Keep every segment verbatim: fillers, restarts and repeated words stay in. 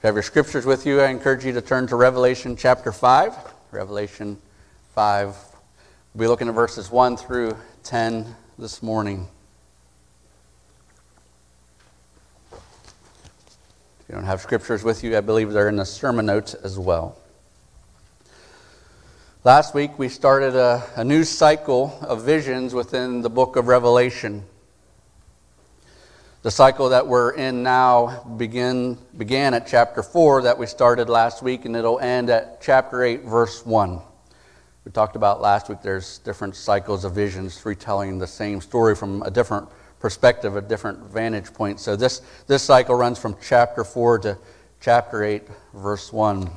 you have your scriptures with you, I encourage you to turn to Revelation chapter five. Revelation five. We'll be looking at verses one through ten this morning. If you don't have scriptures with you, I believe they're in the sermon notes as well. Last week we started a, a new cycle of visions within the book of Revelation. The cycle that we're in now begin, began at chapter four that we started last week, and it'll end at chapter eight, verse one. We talked about last week there's different cycles of visions retelling the same story from a different perspective, a different vantage point. So this, this cycle runs from chapter four to chapter eight, verse one.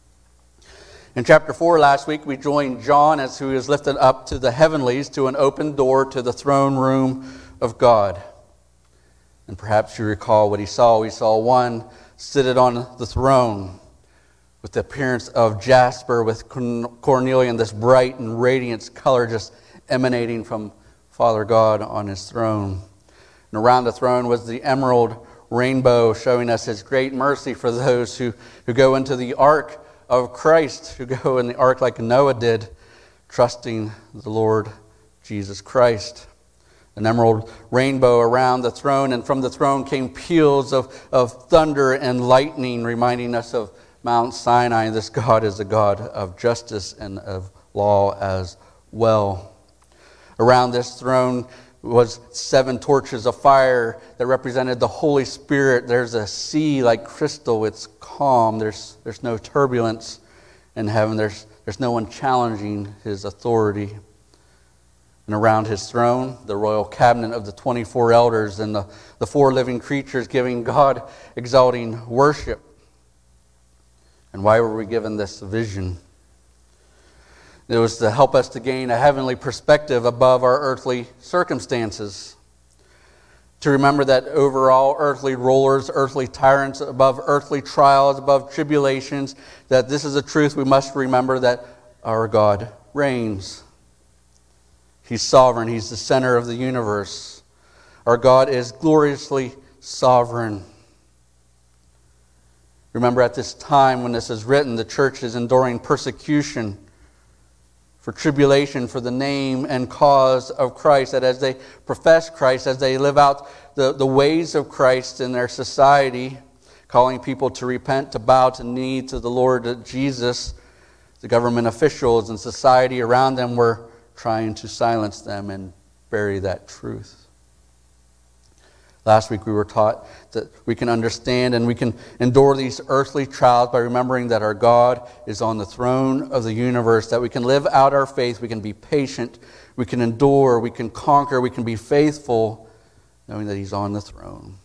In chapter four last week, we joined John as who is lifted up to the heavenlies to an open door to the throne room of God. And perhaps you recall what he saw. We saw one seated on the throne with the appearance of jasper, with cornelian, this bright and radiant color just emanating from Father God on his throne. And around the throne was the emerald rainbow, showing us his great mercy for those who, who go into the ark of Christ, who go in the ark like Noah did, trusting the Lord Jesus Christ. An emerald rainbow around the throne, and from the throne came peals of, of thunder and lightning, reminding us of Mount Sinai. This God is a God of justice and of law as well. Around this throne was seven torches of fire that represented the Holy Spirit. There's a sea like crystal. It's calm. There's, there's no turbulence in heaven. There's, there's no one challenging his authority. And around his throne, the royal cabinet of the twenty-four elders and the, the four living creatures giving God exalting worship. And why were we given this vision? It was to help us to gain a heavenly perspective above our earthly circumstances. To remember that over all earthly rulers, earthly tyrants, above earthly trials, above tribulations, that this is a truth we must remember, that our God reigns. He's sovereign. He's the center of the universe. Our God is gloriously sovereign. Remember, at this time when this is written, the church is enduring persecution for tribulation for the name and cause of Christ, that as they profess Christ, as they live out the, the ways of Christ in their society, calling people to repent, to bow to knee to the Lord Jesus, the government officials and society around them were trying to silence them and bury that truth. Last week we were taught that we can understand and we can endure these earthly trials by remembering that our God is on the throne of the universe, that we can live out our faith, we can be patient, we can endure, we can conquer, we can be faithful, knowing that He's on the throne.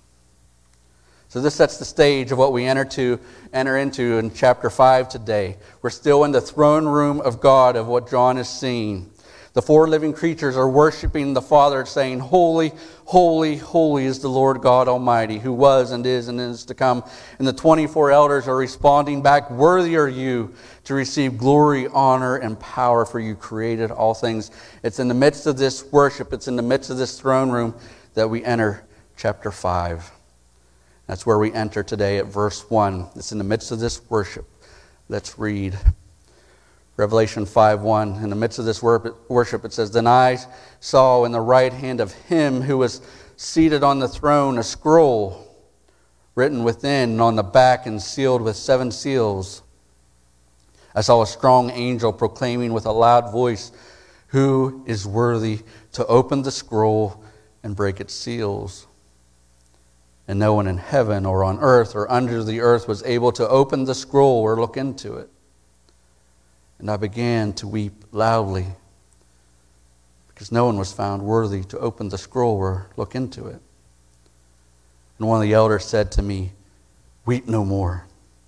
So this sets the stage of what we enter to enter into in chapter five today. We're still in the throne room of God, of what John is seeing. The four living creatures are worshiping the Father, saying, "Holy, holy, holy is the Lord God Almighty, who was and is and is to come." And the twenty-four elders are responding back, "Worthy are you to receive glory, honor, and power, for you created all things." It's in the midst of this worship, it's in the midst of this throne room that we enter chapter five. That's where we enter today at verse one. It's in the midst of this worship. Let's read Revelation five one. In the midst of this worship, it says, "Then I saw in the right hand of him who was seated on the throne a scroll written within and on the back and sealed with seven seals. I saw a strong angel proclaiming with a loud voice, 'Who is worthy to open the scroll and break its seals?' And no one in heaven or on earth or under the earth was able to open the scroll or look into it. And I began to weep loudly, because no one was found worthy to open the scroll or look into it. And one of the elders said to me, 'Weep no more.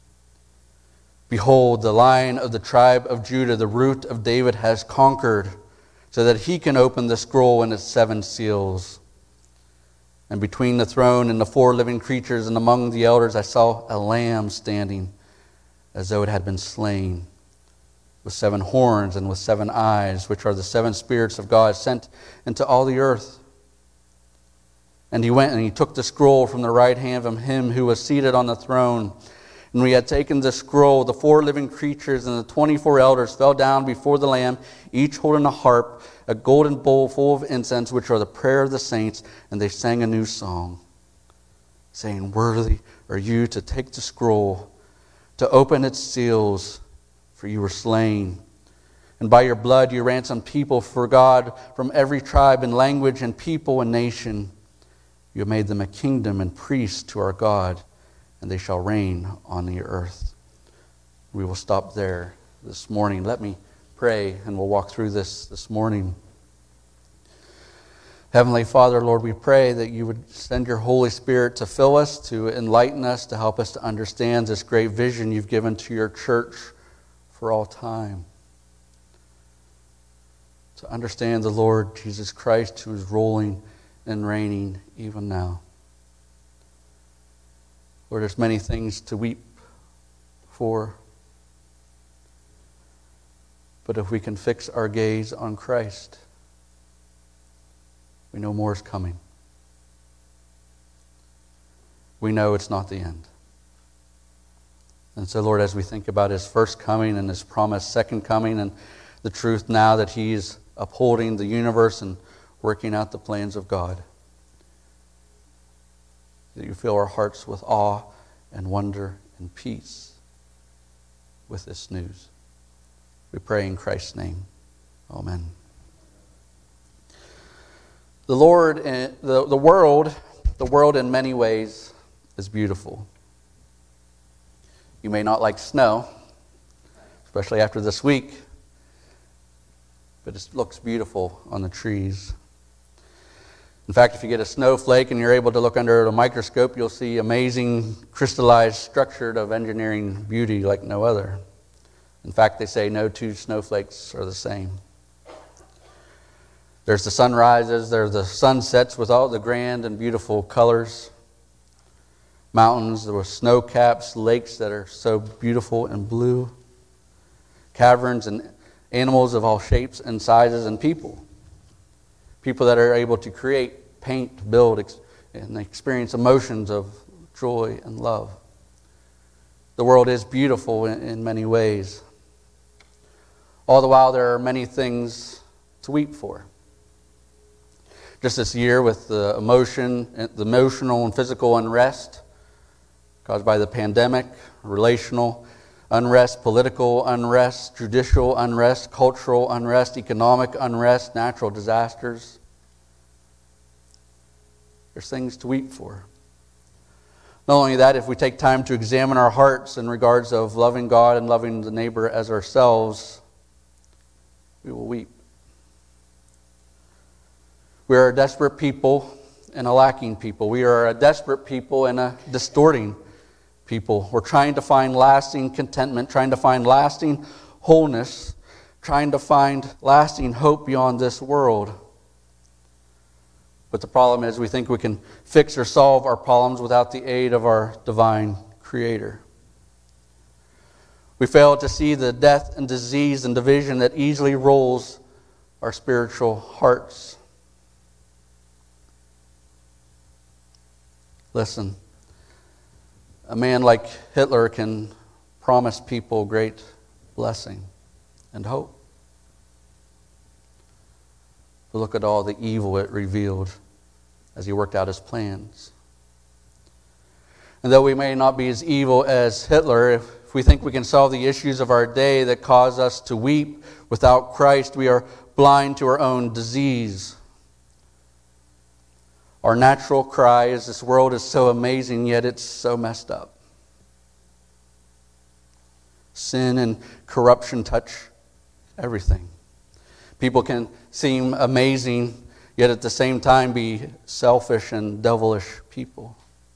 Behold, the Lion of the tribe of Judah, the Root of David, has conquered, so that he can open the scroll and its seven seals.' And between the throne and the four living creatures and among the elders I saw a lamb standing as though it had been slain, with seven horns and with seven eyes, which are the seven spirits of God sent into all the earth. And he went and he took the scroll from the right hand of him who was seated on the throne. And when he had taken the scroll, the four living creatures and the twenty-four elders fell down before the Lamb, each holding a harp, a golden bowl full of incense, which are the prayer of the saints, and they sang a new song, saying, "Worthy are you to take the scroll, to open its seals, for you were slain. And by your blood you ransomed people for God from every tribe and language and people and nation. You have made them a kingdom and priests to our God, and they shall reign on the earth." We will stop there this morning. Let me pray, and we'll walk through this this morning. Heavenly Father, Lord, we pray that you would send your Holy Spirit to fill us, to enlighten us, to help us to understand this great vision you've given to your church for all time. To understand the Lord Jesus Christ, who is ruling and reigning even now. Lord, there's many things to weep for. But if we can fix our gaze on Christ, we know more is coming. We know it's not the end. And so, Lord, as we think about his first coming and his promised second coming, and the truth now that he's upholding the universe and working out the plans of God, that you fill our hearts with awe and wonder and peace with this news. We pray in Christ's name. Amen. The Lord, the, the world, the world in many ways is beautiful. You may not like snow, especially after this week, but it looks beautiful on the trees. In fact, if you get a snowflake and you're able to look under a microscope, you'll see amazing crystallized structure of engineering beauty like no other. In fact, they say no two snowflakes are the same. There's the sunrises, there's the sunsets with all the grand and beautiful colors. Mountains with snow caps, lakes that are so beautiful and blue. Caverns and animals of all shapes and sizes, and people. People that are able to create, paint, build, and experience emotions of joy and love. The world is beautiful in many ways. All the while, there are many things to weep for. Just this year, with the emotion, the emotional and physical unrest caused by the pandemic, relational unrest, political unrest, judicial unrest, cultural unrest, economic unrest, natural disasters. There's things to weep for. Not only that, if we take time to examine our hearts in regards of loving God and loving the neighbor as ourselves, we will weep. We are a desperate people and a lacking people. We are a desperate people and a distorting people. We're trying to find lasting contentment, trying to find lasting wholeness, trying to find lasting hope beyond this world. But the problem is we think we can fix or solve our problems without the aid of our divine Creator. We fail to see the death and disease and division that easily rolls our spiritual hearts. Listen, a man like Hitler can promise people great blessing and hope. But look at all the evil it revealed as he worked out his plans. And though we may not be as evil as Hitler, if if we think we can solve the issues of our day that cause us to weep, without Christ, we are blind to our own disease. Our natural cry is, this world is so amazing, yet it's so messed up. Sin and corruption touch everything. People can seem amazing, yet at the same time be selfish and devilish people.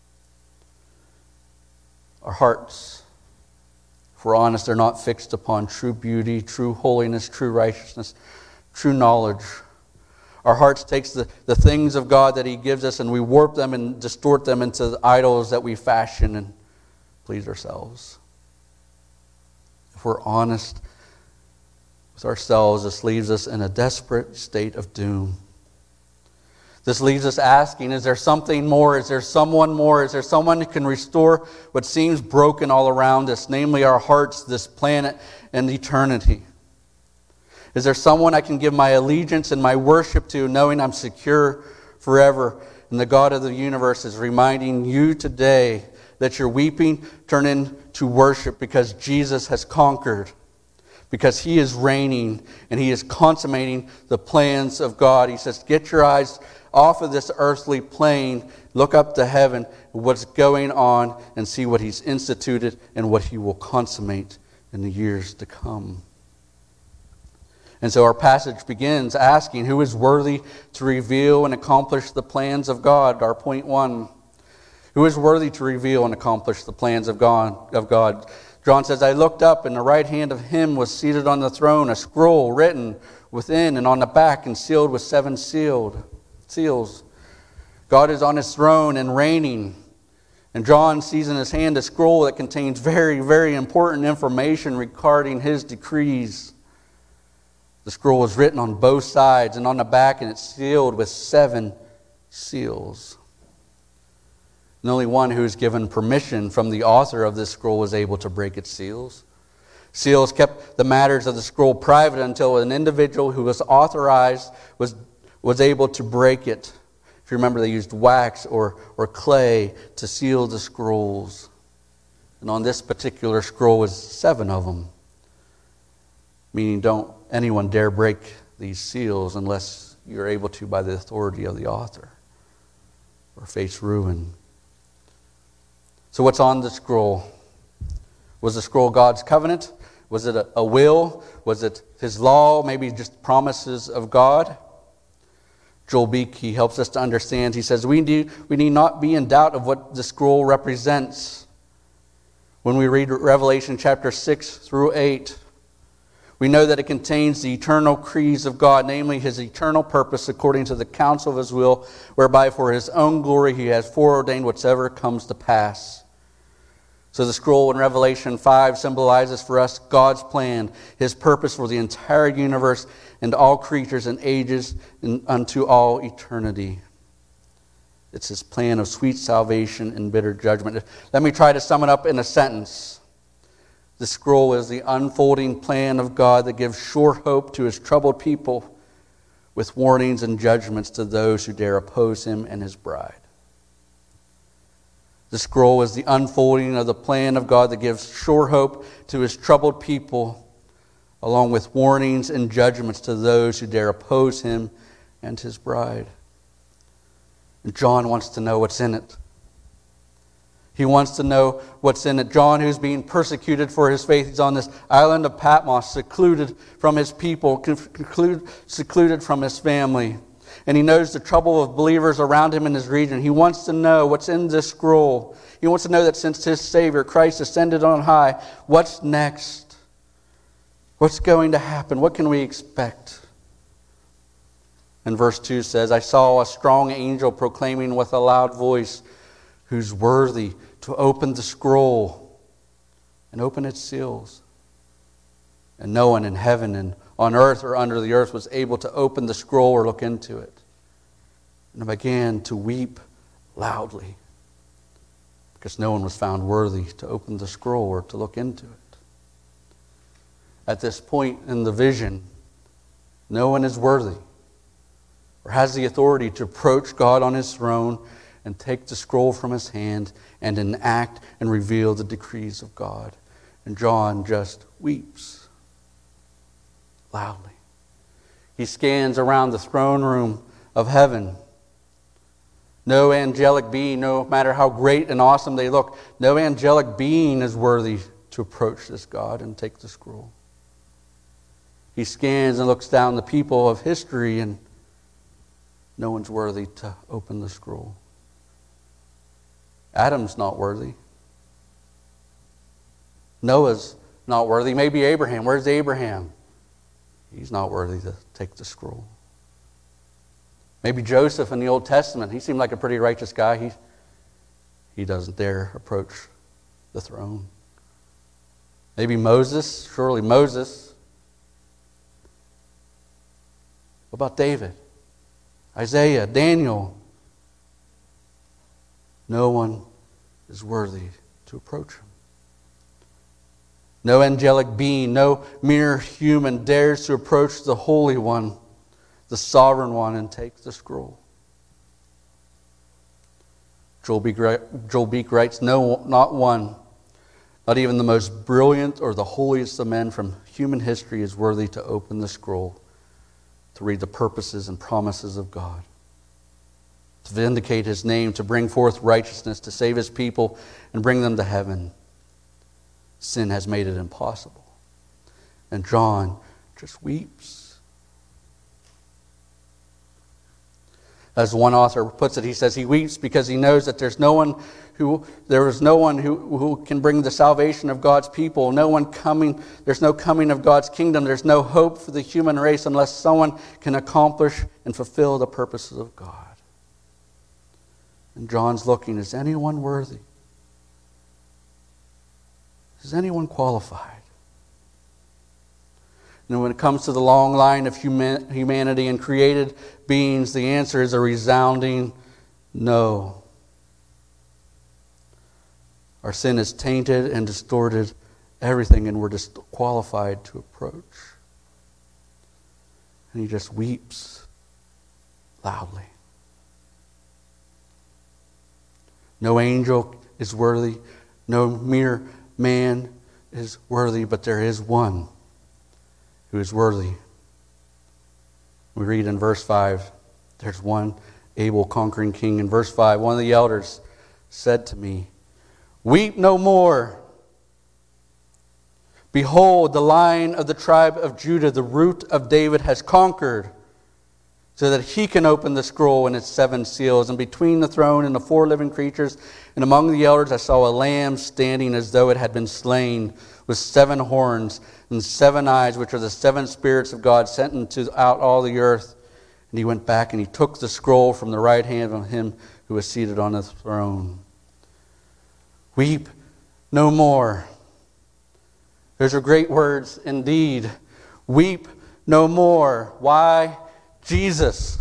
Our hearts, if we're honest, they're not fixed upon true beauty, true holiness, true righteousness, true knowledge. Our hearts takes the, the things of God that He gives us and we warp them and distort them into the idols that we fashion and please ourselves. If we're honest with ourselves, this leaves us in a desperate state of doom. This leaves us asking, is there something more? Is there someone more? Is there someone who can restore what seems broken all around us, namely our hearts, this planet, and eternity? Is there someone I can give my allegiance and my worship to, knowing I'm secure forever? And the God of the universe is reminding you today that your weeping turn into worship because Jesus has conquered, because he is reigning and he is consummating the plans of God. He says, get your eyes off of this earthly plane, look up to heaven, what's going on, and see what he's instituted and what he will consummate in the years to come. And so our passage begins asking, who is worthy to reveal and accomplish the plans of God? Our point one. Who is worthy to reveal and accomplish the plans of God? Of God? John says, I looked up, and the right hand of him was seated on the throne, a scroll written within and on the back and sealed with seven sealed seals. God is on his throne and reigning. And John sees in his hand a scroll that contains very, very important information regarding his decrees. The scroll is written on both sides and on the back, and it's sealed with seven seals. And only one who is given permission from the author of this scroll is able to break its seals. Seals kept the matters of the scroll private until an individual who was authorized was, was able to break it. If you remember, they used wax or, or clay to seal the scrolls. And on this particular scroll was seven of them. Meaning don't anyone dare break these seals unless you're able to by the authority of the author, or face ruin. So what's on the scroll? Was the scroll God's covenant? Was it a, a will? Was it his law? Maybe just promises of God? Joel Beeke, he helps us to understand. He says, we, do, we need not be in doubt of what the scroll represents. When we read Revelation chapter six through eight, we know that it contains the eternal creeds of God, namely his eternal purpose according to the counsel of his will, whereby for his own glory he has foreordained whatsoever comes to pass. So the scroll in Revelation five symbolizes for us God's plan, his purpose for the entire universe and all creatures and ages and unto all eternity. It's his plan of sweet salvation and bitter judgment. Let me try to sum it up in a sentence. The scroll is the unfolding plan of God that gives sure hope to his troubled people, with warnings and judgments to those who dare oppose him and his bride. The scroll is the unfolding of the plan of God that gives sure hope to his troubled people, along with warnings and judgments to those who dare oppose him and his bride. And John wants to know what's in it. He wants to know what's in it. John, who's being persecuted for his faith, he's on this island of Patmos, secluded from his people, secluded from his family. And he knows the trouble of believers around him in his region. He wants to know what's in this scroll. He wants to know that since his Savior, Christ, ascended on high, what's next? What's going to happen? What can we expect? And verse two says, I saw a strong angel proclaiming with a loud voice, who's worthy to open the scroll and open its seals. And no one in heaven and on earth or under the earth was able to open the scroll or look into it. And I began to weep loudly because no one was found worthy to open the scroll or to look into it. At this point in the vision, no one is worthy or has the authority to approach God on his throne and take the scroll from his hand and enact and reveal the decrees of God. And John just weeps loudly. He scans around the throne room of heaven. No angelic being, no matter how great and awesome they look, no angelic being is worthy to approach this God and take the scroll. He scans and looks down the people of history, and no one's worthy to open the scroll. Adam's not worthy. Noah's not worthy. Maybe Abraham. Where's Abraham? He's not worthy to take the scroll. Maybe Joseph in the Old Testament. He seemed like a pretty righteous guy. He, he doesn't dare approach the throne. Maybe Moses. Surely Moses. What about David? Isaiah, Daniel. No one is worthy to approach him. No angelic being, no mere human dares to approach the Holy One, the Sovereign One, and take the scroll. Joel Beek, Joel Beek writes, no, not one, not even the most brilliant or the holiest of men from human history is worthy to open the scroll, to read the purposes and promises of God, to vindicate His name, to bring forth righteousness, to save His people and bring them to heaven. Sin has made it impossible. And John just weeps. As one author puts it, he says he weeps because he knows that there's no one who there is no one who, who can bring the salvation of God's people. No one coming. There's no coming of God's kingdom. There's no hope for the human race unless someone can accomplish and fulfill the purposes of God. And John's looking, is anyone worthy? Is anyone qualified? And when it comes to the long line of human, humanity and created beings, the answer is a resounding no. Our sin has tainted and distorted everything, and we're disqualified to approach. And he just weeps loudly. No angel is worthy, no mere man is worthy, but there is one who is worthy. We read in verse five, there's one able conquering king. In verse five, one of the elders said to me, weep no more. Behold, the Lion of the tribe of Judah, the Root of David, has conquered, so that he can open the scroll and its seven seals. And between the throne and the four living creatures, and among the elders, I saw a lamb standing as though it had been slain, with seven horns and seven eyes, which are the seven spirits of God sent into out all the earth. And he went back and he took the scroll from the right hand of him who was seated on the throne. Weep no more. Those are great words indeed. Weep no more. Why? Jesus.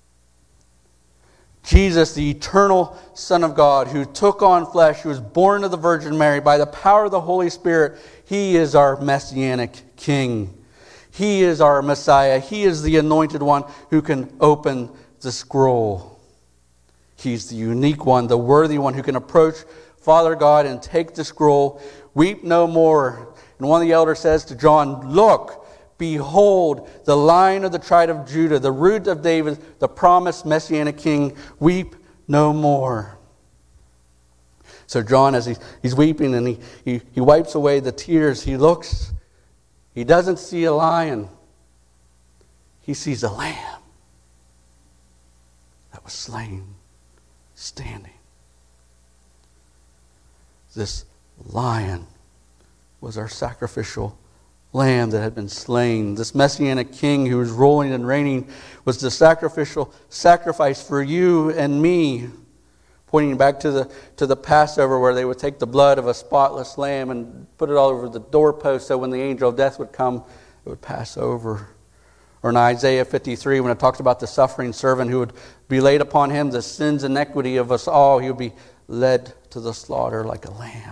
Jesus, the eternal Son of God, who took on flesh, who was born of the Virgin Mary by the power of the Holy Spirit. He is our Messianic King. He is our Messiah. He is the anointed one who can open the scroll. He's the unique one, the worthy one who can approach Father God and take the scroll. Weep no more. And one of the elders says to John, look, behold, the Lion of the tribe of Judah, the Root of David, the promised Messianic King. Weep no more. So John, as he's, he's weeping and he, he, he wipes away the tears, he looks. He doesn't see a lion. He sees a lamb that was slain, standing. This lion was our sacrificial lamb that had been slain. This Messianic King who was ruling and reigning was the sacrificial sacrifice for you and me. Pointing back to the to the Passover, where they would take the blood of a spotless lamb and put it all over the doorpost, so when the angel of death would come, it would pass over. Or in Isaiah fifty-three, when it talks about the suffering servant who would be laid upon him the sins and iniquity of us all, he would be led to the slaughter like a lamb.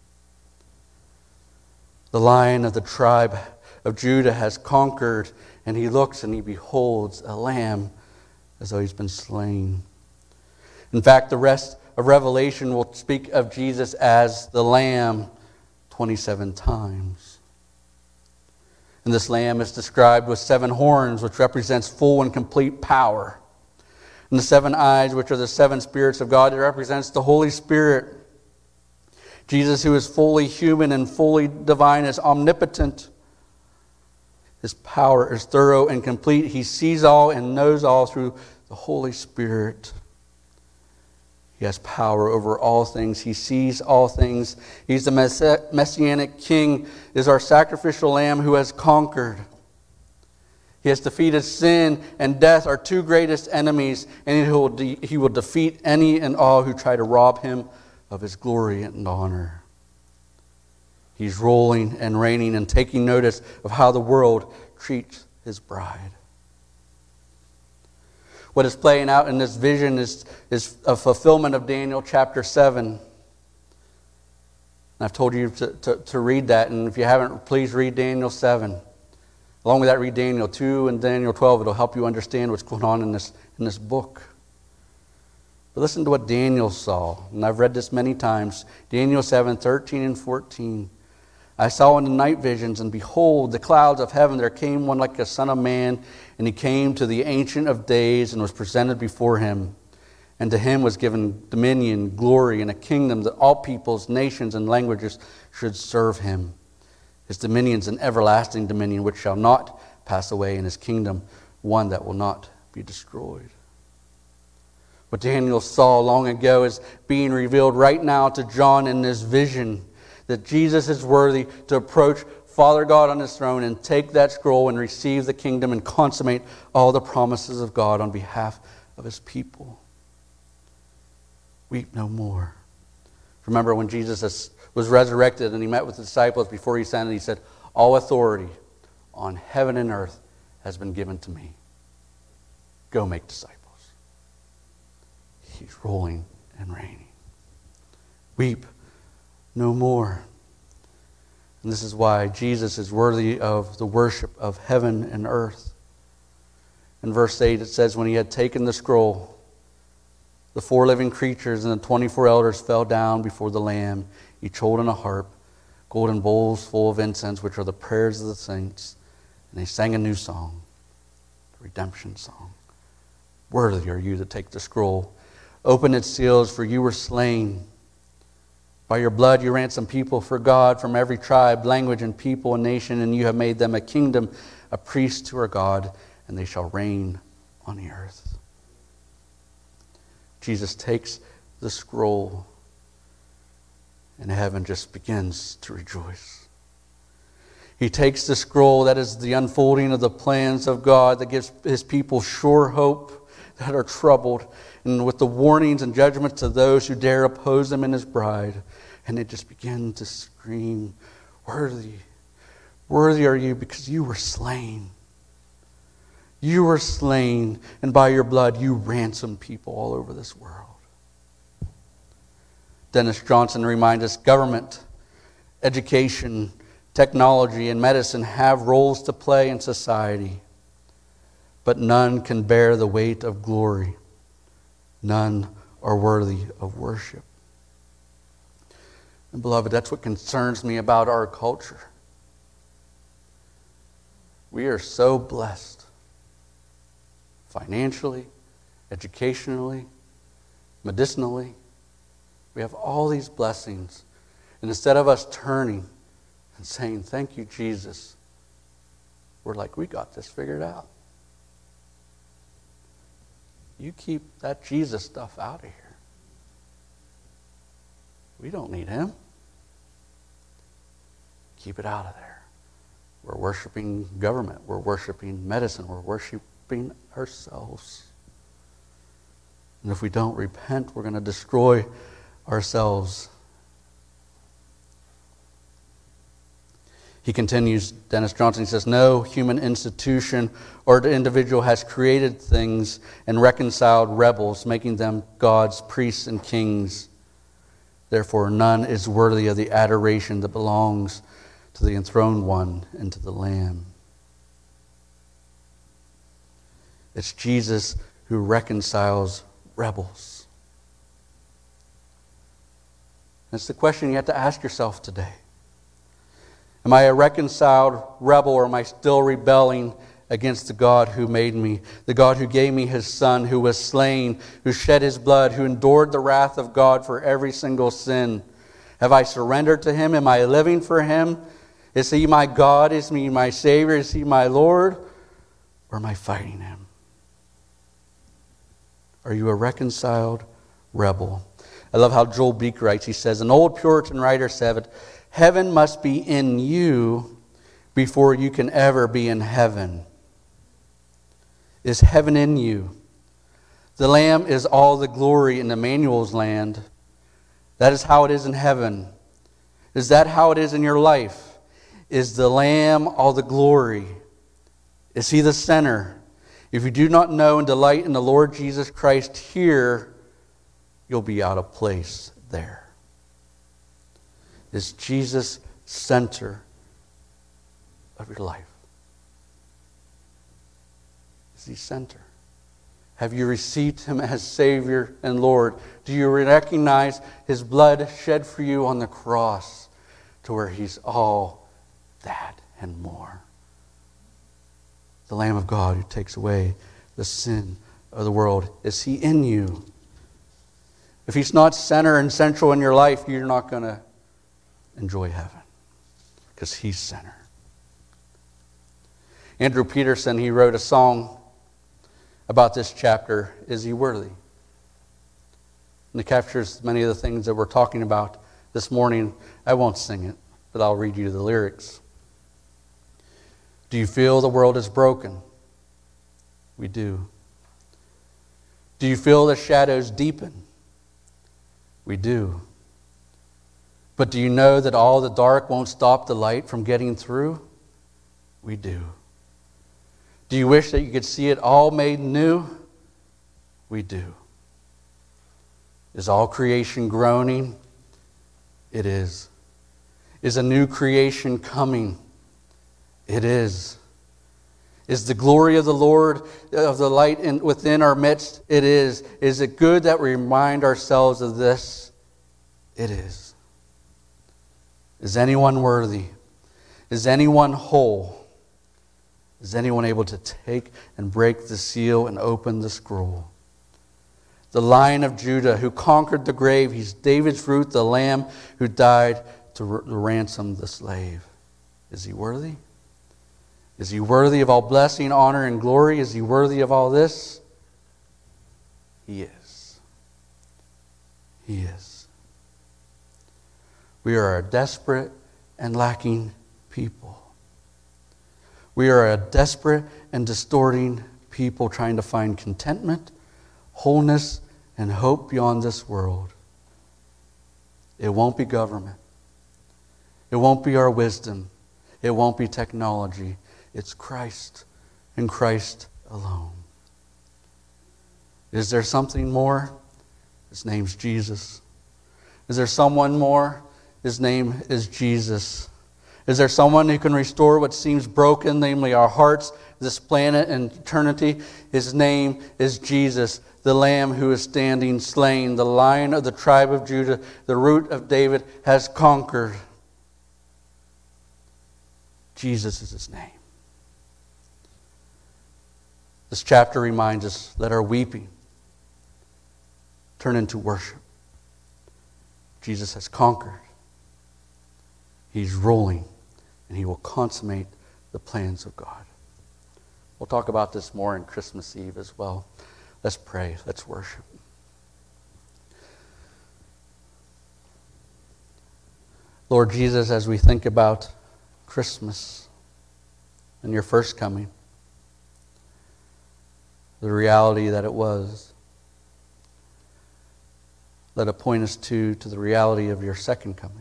The Lion of the tribe of Judah has conquered, and he looks and he beholds a lamb as though he's been slain. In fact, the rest of Revelation will speak of Jesus as the Lamb twenty-seven times. And this Lamb is described with seven horns, which represents full and complete power. And the seven eyes, which are the seven spirits of God, it represents the Holy Spirit. Jesus, who is fully human and fully divine, is omnipotent. His power is thorough and complete. He sees all and knows all through the Holy Spirit. He has power over all things. He sees all things. He's the Messianic King, is our sacrificial lamb who has conquered. He has defeated sin and death, our two greatest enemies, and he will, de- he will defeat any and all who try to rob him of his glory and honor. He's ruling and reigning and taking notice of how the world treats his bride. What is playing out in this vision is, is a fulfillment of Daniel chapter seven. And I've told you to, to, to read that, and if you haven't, please read Daniel seven. Along with that, read Daniel two and Daniel twelve. It'll help you understand what's going on in this, in this book. But listen to what Daniel saw, and I've read this many times. Daniel seven, thirteen and fourteen. I saw in the night visions, and behold, the clouds of heaven, there came one like a son of man, and he came to the Ancient of Days and was presented before him. And to him was given dominion, glory, and a kingdom that all peoples, nations, and languages should serve him. His dominion is an everlasting dominion which shall not pass away, and his kingdom one that will not be destroyed. What Daniel saw long ago is being revealed right now to John in this vision, that Jesus is worthy to approach Father God on his throne and take that scroll and receive the kingdom and consummate all the promises of God on behalf of his people. Weep no more. Remember when Jesus was resurrected and he met with the disciples before he ascended, he said, all authority on heaven and earth has been given to me. Go make disciples. He's ruling and reigning. Weep no more. And this is why Jesus is worthy of the worship of heaven and earth. In verse eight it says, when he had taken the scroll, the four living creatures and the twenty-four elders fell down before the Lamb, each holding a harp, golden bowls full of incense, which are the prayers of the saints. And they sang a new song, the redemption song. Worthy are you to take the scroll, open its seals, for you were slain. By your blood you ransomed people for God from every tribe, language, and people and nation, and you have made them a kingdom, a priest to our God, and they shall reign on the earth. Jesus takes the scroll, and heaven just begins to rejoice. He takes the scroll, that is the unfolding of the plans of God, that gives his people sure hope that are troubled, and with the warnings and judgments to those who dare oppose him and his bride. And they just begin to scream, worthy, worthy are you, because you were slain. You were slain, and by your blood you ransomed people all over this world. Dennis Johnson reminds us, government, education, technology, and medicine have roles to play in society, but none can bear the weight of glory. None are worthy of worship. And beloved, that's what concerns me about our culture. We are so blessed. Financially, educationally, medicinally. We have all these blessings. And instead of us turning and saying, thank you, Jesus, we're like, we got this figured out. You keep that Jesus stuff out of here. We don't need him. Keep it out of there. We're worshiping government. We're worshiping medicine. We're worshiping ourselves. And if we don't repent, we're going to destroy ourselves. He continues, Dennis Johnson, he says, no human institution or individual has created things and reconciled rebels, making them God's priests and kings. Therefore, none is worthy of the adoration that belongs to the enthroned one and to the Lamb. It's Jesus who reconciles rebels. That's the question you have to ask yourself today. Am I a reconciled rebel, or am I still rebelling against the God who made me? The God who gave me his Son, who was slain, who shed his blood, who endured the wrath of God for every single sin. Have I surrendered to him? Am I living for him? Is he my God? Is he my Savior? Is he my Lord? Or am I fighting him? Are you a reconciled rebel? I love how Joel Beek writes. He says, an old Puritan writer said, heaven must be in you before you can ever be in heaven. Is heaven in you? The Lamb is all the glory in Emmanuel's land. That is how it is in heaven. Is that how it is in your life? Is the Lamb all the glory? Is he the center? If you do not know and delight in the Lord Jesus Christ here, you'll be out of place there. Is Jesus center of your life? Is he center? Have you received him as Savior and Lord? Do you recognize his blood shed for you on the cross to where he's all that and more? The Lamb of God who takes away the sin of the world. Is he in you? If he's not center and central in your life, you're not going to enjoy heaven because he's center. Andrew Peterson, he wrote a song about this chapter, Is He Worthy? And it captures many of the things that we're talking about this morning. I won't sing it, but I'll read you the lyrics. Do you feel the world is broken? We do. Do you feel the shadows deepen? We do. But do you know that all the dark won't stop the light from getting through? We do. Do you wish that you could see it all made new? We do. Is all creation groaning? It is. Is a new creation coming? It is. Is the glory of the Lord, of the light in, within our midst? It is. Is it good that we remind ourselves of this? It is. Is anyone worthy? Is anyone whole? Is anyone able to take and break the seal and open the scroll? The Lion of Judah who conquered the grave. He's David's root, the Lamb who died to ransom the slave. Is he worthy? Is he worthy of all blessing, honor, and glory? Is he worthy of all this? He is. He is. We are a desperate and lacking people. We are a desperate and distorting people trying to find contentment, wholeness, and hope beyond this world. It won't be government. It won't be our wisdom. It won't be technology. It's Christ and Christ alone. Is there something more? His name's Jesus. Is there someone more? His name is Jesus. Is there someone who can restore what seems broken, namely our hearts, this planet, and eternity? His name is Jesus, the Lamb who is standing slain, the Lion of the tribe of Judah, the root of David, has conquered. Jesus is his name. This chapter reminds us, let our weeping turn into worship. Jesus has conquered. He's ruling, and he will consummate the plans of God. We'll talk about this more on Christmas Eve as well. Let's pray. Let's worship. Lord Jesus, as we think about Christmas and your first coming, the reality that it was, let it point us to, to the reality of your second coming.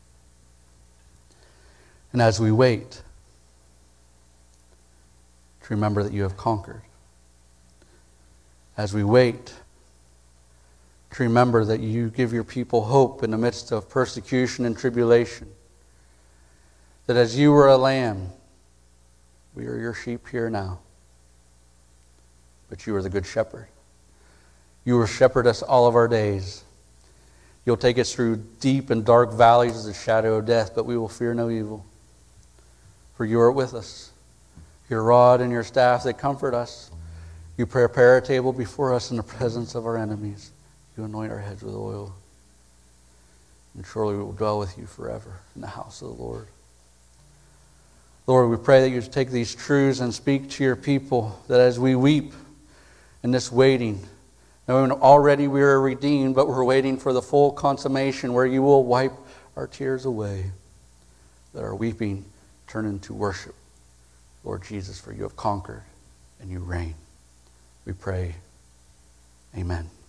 And as we wait, to remember that you have conquered. As we wait, to remember that you give your people hope in the midst of persecution and tribulation. That as you were a lamb, we are your sheep here now. But you are the good shepherd. You will shepherd us all of our days. You'll take us through deep and dark valleys of the shadow of death, but we will fear no evil. For you are with us. Your rod and your staff, they comfort us. You prepare a table before us in the presence of our enemies. You anoint our heads with oil. And surely we will dwell with you forever in the house of the Lord. Lord, we pray that you take these truths and speak to your people, that as we weep in this waiting, knowing already we are redeemed, but we're waiting for the full consummation where you will wipe our tears away, that our weeping turn into worship. Lord Jesus, for you have conquered and you reign. We pray. Amen.